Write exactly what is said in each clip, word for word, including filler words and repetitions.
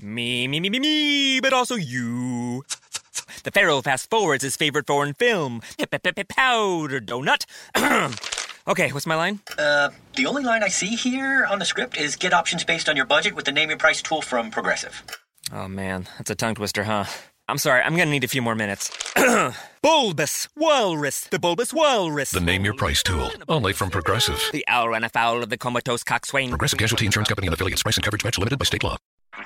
Me, me, me, me, me, but also you. The Pharaoh fast forwards his favorite foreign film, Powder Donut. Okay, what's my line? Uh, the only line I see here on the script is get options based on your budget with the Name Your Price tool from Progressive. Oh man, that's a tongue twister, huh? I'm sorry, I'm gonna need a few more minutes. Bulbous Walrus, the Bulbous Walrus. The Name Your Price tool, only from Progressive. The owl ran afoul of the comatose coxswain. Progressive Casualty Insurance Company and affiliates. Price and coverage match limited by state law.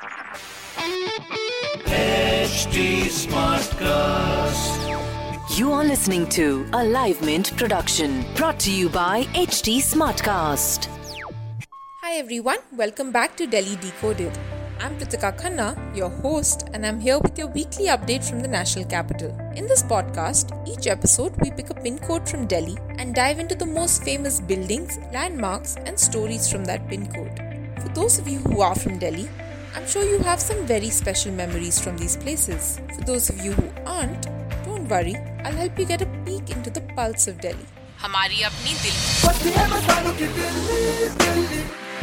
H D Smartcast. You are listening to a Live Mint production brought to you by H D Smartcast. Hi everyone, welcome back to Delhi Decoded. I'm Pritika Khanna, your host, and I'm here with your weekly update from the national capital. In this podcast, each episode we pick a pin code from Delhi and dive into the most famous buildings, landmarks, and stories from that pin code. For those of you who are from Delhi, I'm sure you have some very special memories from these places. For those of you who aren't, don't worry, I'll help you get a peek into the pulse of Delhi. Hamari apni Delhi.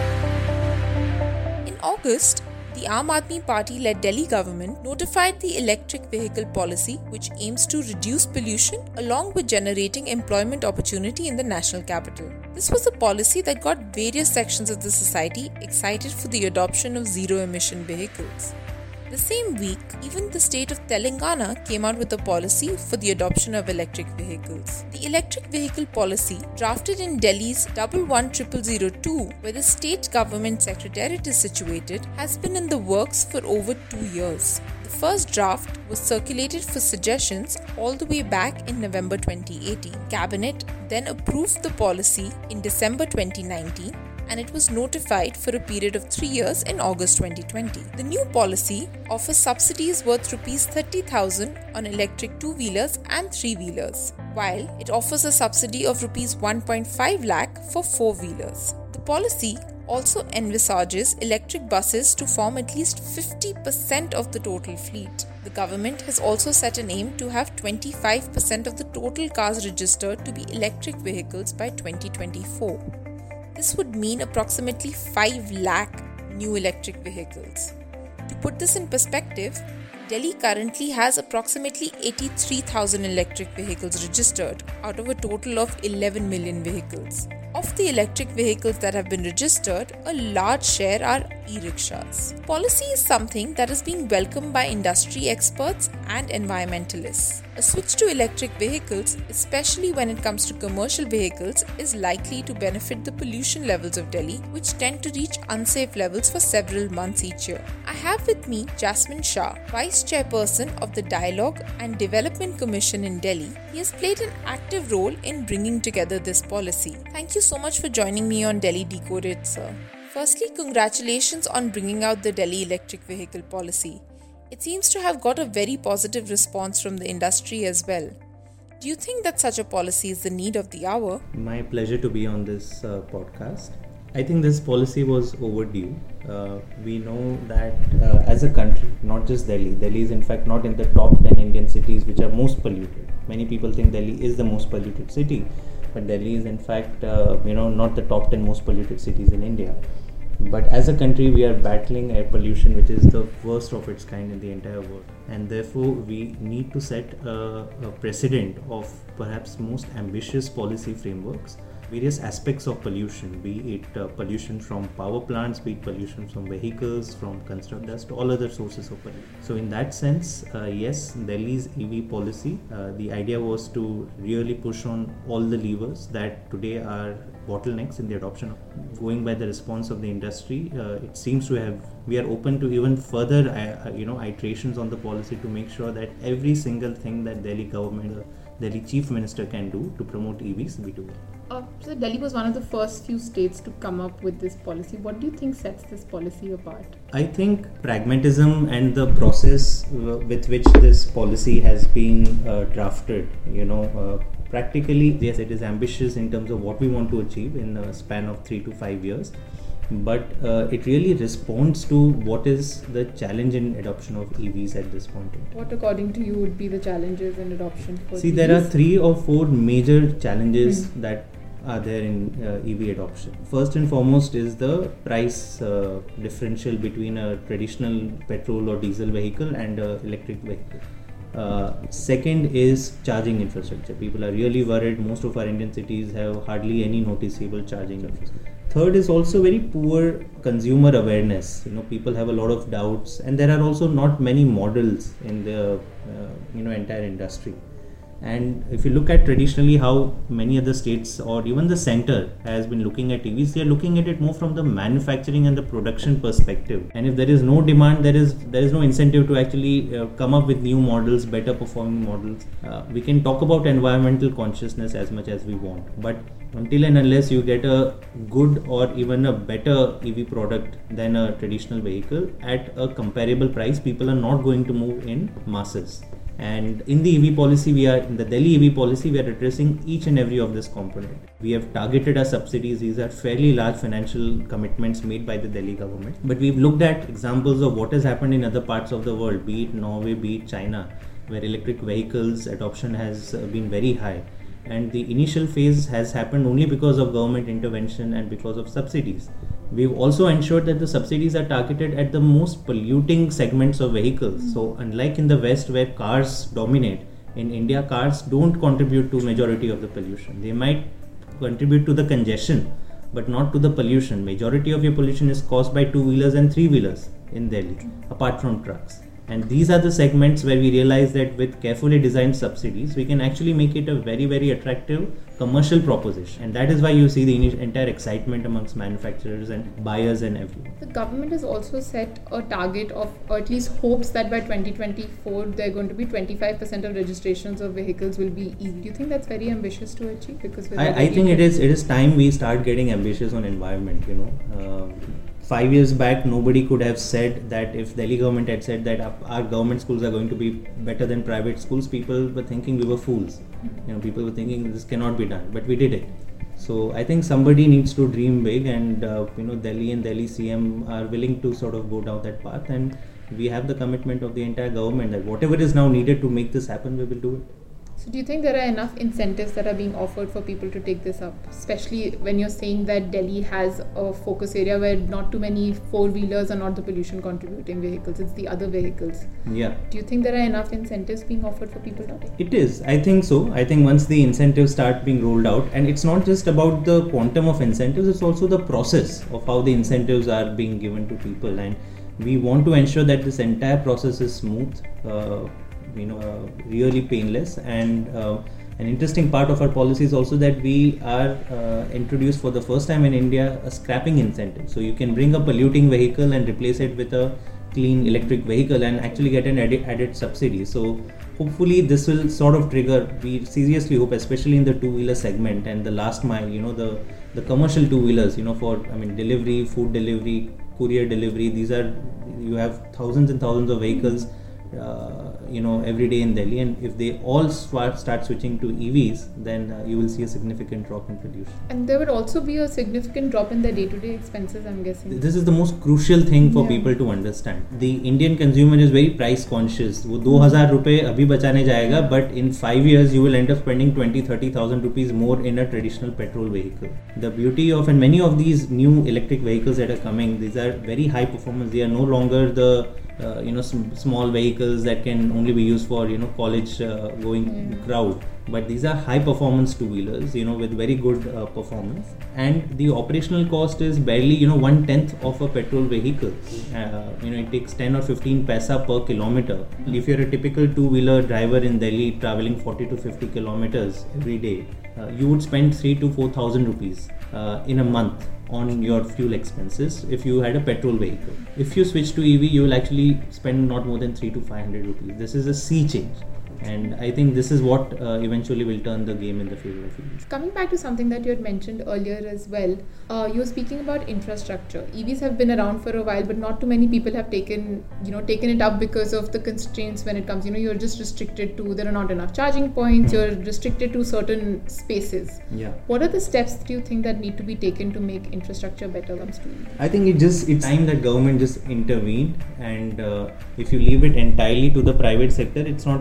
In August, the Aam Aadmi Party-led Delhi government notified the electric vehicle policy, which aims to reduce pollution along with generating employment opportunity in the national capital. This was a policy that got various sections of the society excited for the adoption of zero-emission vehicles. The same week, even the state of Telangana came out with a policy for the adoption of electric vehicles. The electric vehicle policy, drafted in Delhi's one one zero zero zero two, where the state government secretariat is situated, has been in the works for over two years. The first draft was circulated for suggestions all the way back in November twenty eighteen. Cabinet then approved the policy in December twenty nineteen, and it was notified for a period of three years in August twenty twenty. The new policy offers subsidies worth rupees thirty thousand on electric two-wheelers and three-wheelers, while it offers a subsidy of rupees one point five lakh for four-wheelers. The policy also envisages electric buses to form at least fifty percent of the total fleet. The government has also set an aim to have twenty-five percent of the total cars registered to be electric vehicles by twenty twenty-four. This would mean approximately five lakh new electric vehicles. To put this in perspective, Delhi currently has approximately eighty-three thousand electric vehicles registered out of a total of eleven million vehicles. Of the electric vehicles that have been registered, a large share are e-rickshaws. Policy is something that is being welcomed by industry experts and environmentalists. A switch to electric vehicles, especially when it comes to commercial vehicles, is likely to benefit the pollution levels of Delhi, which tend to reach unsafe levels for several months each year. I have with me Jasmine Shah, Vice Chairperson of the Dialogue and Development Commission in Delhi. He has played an active role in bringing together this policy. Thank you so much for joining me on Delhi Decoded, sir. Firstly, congratulations on bringing out the Delhi electric vehicle policy. It seems to have got a very positive response from the industry as well. Do you think that such a policy is the need of the hour? My pleasure to be on this uh, podcast. I think this policy was overdue. Uh, we know that uh, as a country, not just Delhi, Delhi is in fact not in the top ten Indian cities which are most polluted. Many people think Delhi is the most polluted city, but Delhi is in fact uh, you know not the top ten most polluted cities in India. But as a country, we are battling air pollution, which is the worst of its kind in the entire world. And therefore, we need to set a, a precedent of perhaps most ambitious policy frameworks. Various aspects of pollution, be it uh, pollution from power plants, be it pollution from vehicles, from construct dust, all other sources of pollution. So in that sense, uh, yes, Delhi's E V policy, uh, the idea was to really push on all the levers that today are bottlenecks in the adoption of. Going by the response of the industry, uh, it seems to have, we are open to even further uh, you know, iterations on the policy to make sure that every single thing that Delhi government, the Delhi Chief Minister can do to promote E Vs, we do it. Uh, so Delhi was one of the first few states to come up with this policy. What do you think sets this policy apart? I think pragmatism and the process uh, with which this policy has been uh, drafted, you know, uh, practically, yes, it is ambitious in terms of what we want to achieve in a span of three to five years. But uh, it really responds to what is the challenge in adoption of E Vs at this point in time. What, according to you, would be the challenges in adoption for See, E Vs? there are three or four major challenges mm. that are there in uh, E V adoption. First and foremost is the price uh, differential between a traditional petrol or diesel vehicle and an electric vehicle. Uh, second is charging infrastructure. People are really worried. Most of our Indian cities have hardly any noticeable charging infrastructure. Third is also very poor consumer awareness. You know, people have a lot of doubts, and there are also not many models in the uh, you know entire industry. And if you look at traditionally how many other states or even the center has been looking at E Vs, they are looking at it more from the manufacturing and the production perspective. And if there is no demand, there is there is no incentive to actually uh, come up with new models, better performing models. Uh, we can talk about environmental consciousness as much as we want, but until and unless you get a good or even a better E V product than a traditional vehicle at a comparable price, people are not going to move in masses. And in the E V policy, we are in the Delhi E V policy, we are addressing each and every of this component. We have targeted our subsidies. These are fairly large financial commitments made by the Delhi government. But we've looked at examples of what has happened in other parts of the world, be it Norway, be it China, where electric vehicles adoption has been very high. And the initial phase has happened only because of government intervention and because of subsidies. We've also ensured that the subsidies are targeted at the most polluting segments of vehicles. Mm-hmm. So unlike in the West where cars dominate, in India cars don't contribute to majority of the pollution. They might contribute to the congestion, but not to the pollution. Majority of your pollution is caused by two-wheelers and three-wheelers in Delhi, mm-hmm. apart from trucks. And these are the segments where we realize that with carefully designed subsidies, we can actually make it a very, very attractive commercial proposition. And that is why you see the entire excitement amongst manufacturers and buyers and everyone. The government has also set a target of, or at least hopes that by twenty twenty-four, there are going to be twenty-five percent of registrations of vehicles will be E V. Do you think that's very ambitious to achieve? Because I, I think it is, it is time we start getting ambitious on environment, you know. Uh, Five years back, nobody could have said that if Delhi government had said that our government schools are going to be better than private schools, people were thinking we were fools. You know, people were thinking this cannot be done, but we did it. So I think somebody needs to dream big, and uh, you know, Delhi and Delhi C M are willing to sort of go down that path, and we have the commitment of the entire government that whatever is now needed to make this happen, we will do it. So do you think there are enough incentives that are being offered for people to take this up? Especially when you're saying that Delhi has a focus area where not too many four-wheelers are not the pollution contributing vehicles, it's the other vehicles. Yeah. Do you think there are enough incentives being offered for people to take? It is. I think so. I think once the incentives start being rolled out, and it's not just about the quantum of incentives, it's also the process of how the incentives are being given to people. And we want to ensure that this entire process is smooth, uh, you know, uh, really painless. And uh, an interesting part of our policy is also that we are uh, introduced for the first time in India a scrapping incentive. So you can bring a polluting vehicle and replace it with a clean electric vehicle and actually get an added, added subsidy. So hopefully this will sort of trigger, we seriously hope, especially in the two-wheeler segment and the last mile, you know, the, the commercial two-wheelers, you know, for, I mean, delivery, food delivery, courier delivery, these are, you have thousands and thousands of vehicles Uh, you know, every day in Delhi, and if they all start, start switching to E Vs, then uh, you will see a significant drop in pollution. And there would also be a significant drop in their day-to-day expenses, I'm guessing. This is the most crucial thing for yeah. people to understand. The Indian consumer is very price conscious. वो दो हज़ार रुपए अभी बचाने जाएगा, but in five years you will end up spending twenty, thirty thousand rupees more in a traditional petrol vehicle. The beauty of, and many of these new electric vehicles that are coming, these are very high performance. They are no longer the Uh, you know, some small vehicles that can only be used for, you know, college uh, going mm. crowd, but these are high performance two wheelers, you know, with very good uh, performance, and the operational cost is barely, you know, one tenth of a petrol vehicle. Uh, you know, it takes ten or fifteen paisa per kilometer. If you're a typical two wheeler driver in Delhi traveling forty to fifty kilometers every day, uh, you would spend three to four thousand rupees uh, in a month on your fuel expenses if you had a petrol vehicle. If you switch to E V, you will actually spend not more than three to five hundred rupees. This is a sea change. And I think this is what uh, eventually will turn the game in the favor of E Vs. Coming back to something that you had mentioned earlier as well, uh, you were speaking about infrastructure. E Vs have been around for a while, but not too many people have taken, you know, taken it up because of the constraints when it comes. You know, you're just restricted to, there are not enough charging points, mm. you're restricted to certain spaces. Yeah. What are the steps do you think that need to be taken to make infrastructure better comes to E V? I think it just, it's time that government just intervened, and uh, if you leave it entirely to the private sector, it's not very clear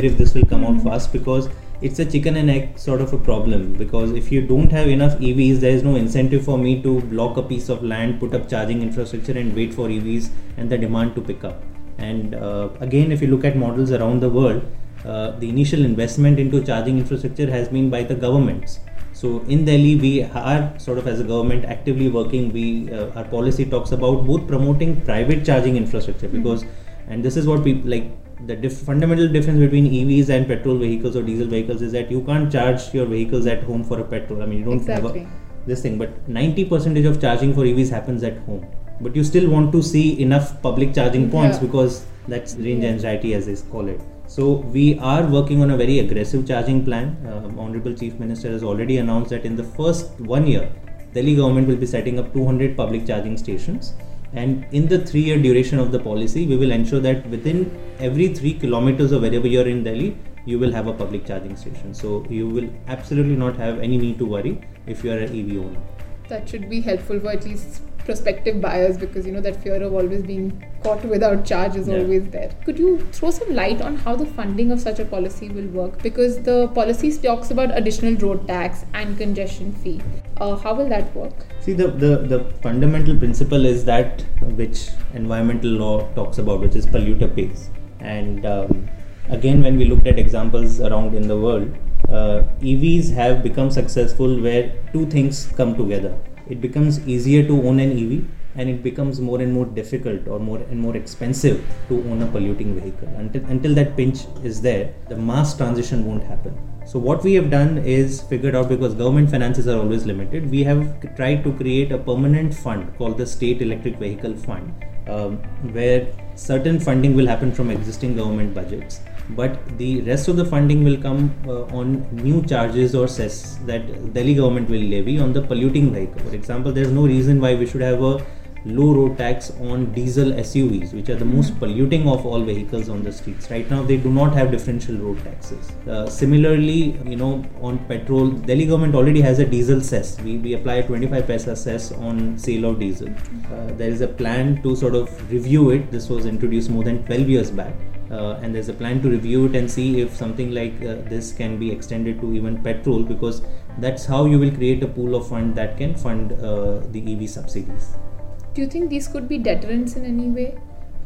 if this will come mm-hmm. out fast, because it's a chicken and egg sort of a problem. Because if you don't have enough E Vs, there is no incentive for me to block a piece of land, put up charging infrastructure and wait for E Vs and the demand to pick up. And uh, again, if you look at models around the world, uh, the initial investment into charging infrastructure has been by the governments. So in Delhi, we are sort of as a government actively working. We uh, our policy talks about both promoting private charging infrastructure, because mm-hmm. and this is what people like. The diff- fundamental difference between E Vs and petrol vehicles or diesel vehicles is that you can't charge your vehicles at home for a petrol. I mean, you don't exactly. have a, this thing, but ninety percent of charging for E Vs happens at home. But you still want to see enough public charging points, yeah. because that's range yeah. anxiety, as they call it. So we are working on a very aggressive charging plan. Uh, Honorable Chief Minister has already announced that in the first one year, Delhi government will be setting up two hundred public charging stations. And in the three-year duration of the policy, we will ensure that within every three kilometers of wherever you are in Delhi, you will have a public charging station. So you will absolutely not have any need to worry if you are an E V owner. That should be helpful for at least prospective buyers, because you know that fear of always being caught without charge is yeah. always there. Could you throw some light on how the funding of such a policy will work? Because the policy talks about additional road tax and congestion fee. Uh, how will that work? See, the, the, the fundamental principle is that which environmental law talks about, which is polluter pays. And um, again, when we looked at examples around in the world, uh, E Vs have become successful where two things come together. It becomes easier to own an E V, and it becomes more and more difficult or more and more expensive to own a polluting vehicle. Until, until that pinch is there, the mass transition won't happen. So what we have done is figured out, because government finances are always limited, we have tried to create a permanent fund called the State Electric Vehicle Fund, um, where certain funding will happen from existing government budgets, but the rest of the funding will come uh, on new charges or cess that Delhi government will levy on the polluting vehicle. For example, there is no reason why we should have a low road tax on diesel S U Vs, which are the most polluting of all vehicles on the streets. Right now, they do not have differential road taxes. Uh, similarly, you know, on petrol, Delhi government already has a diesel cess. We, we apply a twenty-five paisa cess on sale of diesel. Uh, there is a plan to sort of review it. This was introduced more than twelve years back. Uh, and there's a plan to review it and see if something like uh, this can be extended to even petrol, because that's how you will create a pool of fund that can fund uh, the E V subsidies. Do you think these could be deterrents in any way?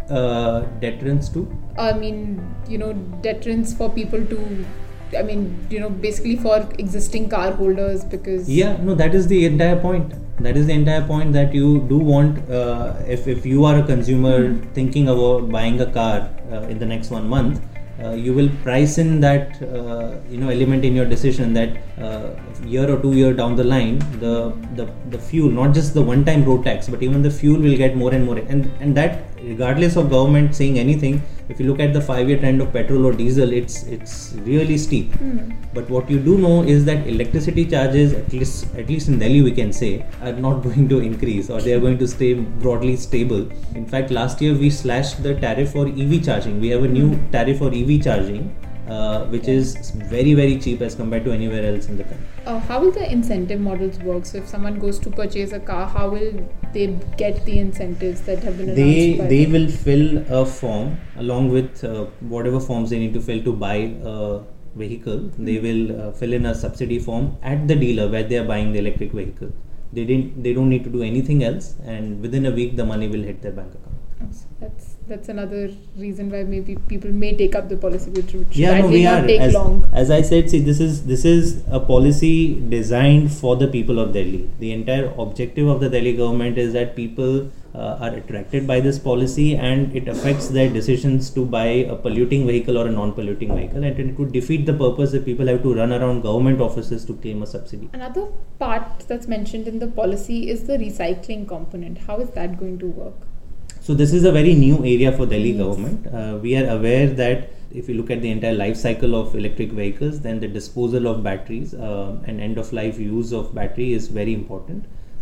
Uh, deterrents to? I mean, you know, deterrents for people to, I mean, you know, basically for existing car holders, because... Yeah, no, that is the entire point. That is the entire point, that you do want, uh, if, if you are a consumer mm-hmm. thinking about buying a car uh, in the next one month, Uh, you will price in that uh, you know element in your decision, that uh, year or two year down the line, the, the the fuel, not just the one time road tax, but even the fuel will get more and more, and and that regardless of government saying anything. If you look at the five year trend of petrol or diesel, it's it's really steep. Mm. But what you do know is that electricity charges, at least at least in Delhi we can say, are not going to increase, or they are going to stay broadly stable. In fact, last year we slashed the tariff for E V charging. We have a new tariff for E V charging, uh, which is very very cheap as compared to anywhere else in the country. Uh, how will the incentive models work? So if someone goes to purchase a car, how will they get the incentives that have been announced? They by they them? will fill a form along with uh, whatever forms they need to fill to buy a vehicle. Mm-hmm. They will uh, fill in a subsidy form at the dealer where they are buying the electric vehicle. They didn't. They don't need to do anything else, and within a week the money will hit their bank account. That's that's another reason why maybe people may take up the policy, which should yeah, no, we not are. take as, long. As I said, see, this is this is a policy designed for the people of Delhi. The entire objective of the Delhi government is that people uh, are attracted by this policy, and it affects their decisions to buy a polluting vehicle or a non-polluting vehicle, and it would defeat the purpose that people have to run around government offices to claim a subsidy. Another part that's mentioned in the policy is the recycling component. How is that going to work? So this is a very new area for Delhi yes. government. Uh, we are aware that if you look at the entire life cycle of electric vehicles, then the disposal of batteries uh, and end of life use of battery is very important.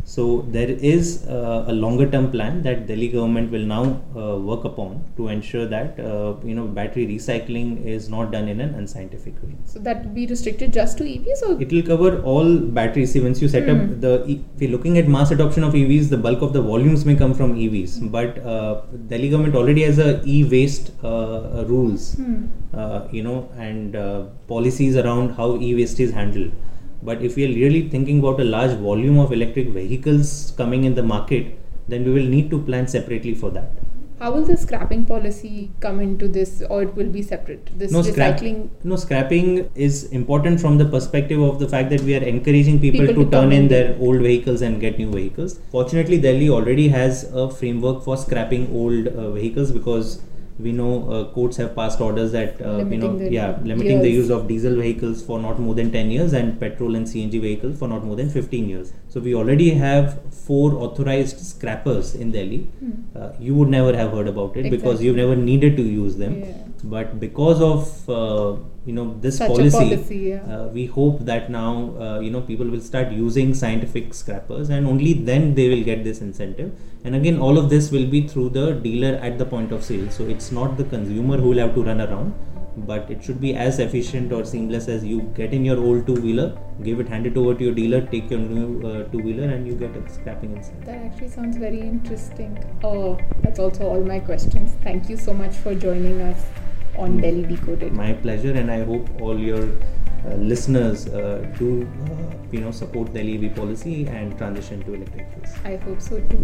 So there is uh, a longer term plan that Delhi government will now uh, work upon to ensure that uh, you know battery recycling is not done in an unscientific way. So that will be restricted just to E Vs, or it will cover all batteries. See, once you set hmm. up the, if you're looking at mass adoption of E Vs, the bulk of the volumes may come from E Vs. Hmm. But uh, Delhi government already has a e-waste uh, rules, hmm. uh, you know, and uh, policies around how e-waste is handled. But if we are really thinking about a large volume of electric vehicles coming in the market, then we will need to plan separately for that. How will the scrapping policy come into this, or it will be separate? This no, recycling. Scrap, no, scrapping is important from the perspective of the fact that we are encouraging people, people to, to turn in, in their old vehicles and get new vehicles. Fortunately, Delhi already has a framework for scrapping old uh, vehicles, because we know uh, courts have passed orders that uh, you know yeah limiting years. the use of diesel vehicles for not more than ten years and petrol and C N G vehicles for not more than fifteen years. So we already have four authorized scrappers in Delhi. Hmm. Uh, you would never have heard about it exactly. because you've never needed to use them. Yeah. But because of uh, you know this Such policy, policy yeah. uh, we hope that now uh, you know people will start using scientific scrappers, and only then they will get this incentive. And again, all of this will be through the dealer at the point of sale. So it's not the consumer who will have to run around, but it should be as efficient or seamless as you get in your old two-wheeler, give it, hand it over to your dealer, take your new uh, two-wheeler, and you get a scrapping incentive. That actually sounds very interesting. Oh, that's also all my questions. Thank you so much for joining us on Delhi Decoded. My pleasure, and I hope all your uh, listeners uh, do uh, you know support Delhi E V policy and transition to electric vehicles. I hope so too.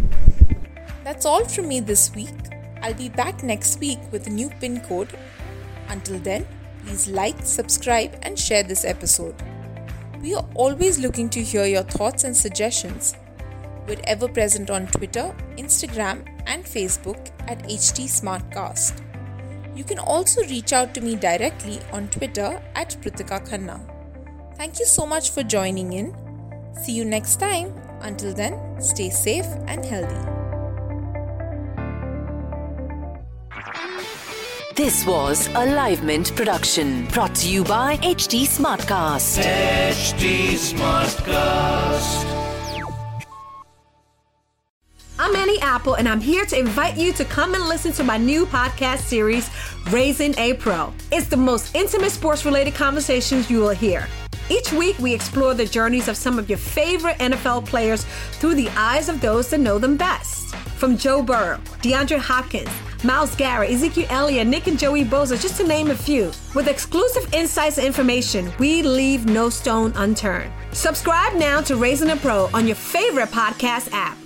That's all from me this week. I'll be back next week with a new pin code. Until then, please like, subscribe and share this episode. We are always looking to hear your thoughts and suggestions. We're ever present on Twitter, Instagram and Facebook at H T Smartcast. You can also reach out to me directly on Twitter at Pritika Khanna. Thank you so much for joining in. See you next time. Until then, stay safe and healthy. This was a Live Mint production brought to you by H T Smartcast. H T Smartcast. I'm Annie Apple, and I'm here to invite you to come and listen to my new podcast series, Raising a Pro. It's the most intimate sports-related conversations you will hear. Each week, we explore the journeys of some of your favorite N F L players through the eyes of those that know them best. From Joe Burrow, DeAndre Hopkins, Myles Garrett, Ezekiel Elliott, Nick and Joey Bosa, just to name a few. With exclusive insights and information, we leave no stone unturned. Subscribe now to Raising a Pro on your favorite podcast app.